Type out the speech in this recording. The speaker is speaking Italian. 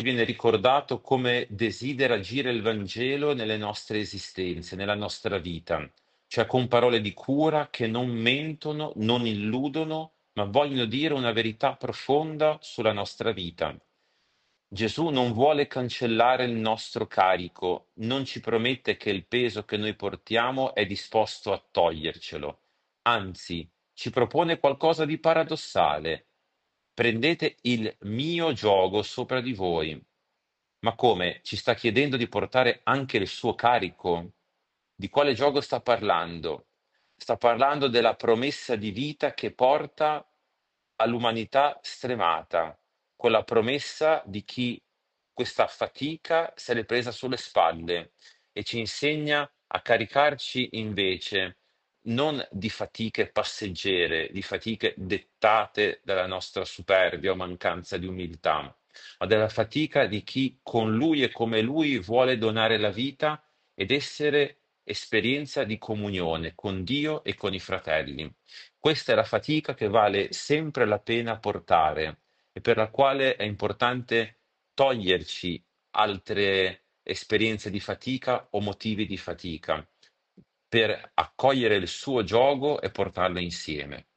ci viene ricordato come desidera agire il Vangelo nelle nostre esistenze, nella nostra vita, cioè con parole di cura che non mentono, non illudono, ma vogliono dire una verità profonda sulla nostra vita. Gesù non vuole cancellare il nostro carico, non ci promette che il peso che noi portiamo è disposto a togliercelo, anzi, ci propone qualcosa di paradossale. Prendete il mio giogo sopra di voi. Ma come? Ci sta chiedendo di portare anche il suo carico? Di quale gioco sta parlando? Sta parlando della promessa di vita che porta all'umanità stremata, quella promessa di chi questa fatica se l'è presa sulle spalle e ci insegna a caricarci invece non di fatiche passeggere, di fatiche dettate dalla nostra superbia o mancanza di umiltà, ma della fatica di chi con lui e come lui vuole donare la vita ed essere esperienza di comunione con Dio e con i fratelli. Questa è la fatica che vale sempre la pena portare e per la quale è importante toglierci altre esperienze di fatica o motivi di fatica per accogliere il suo gioco e portarlo insieme.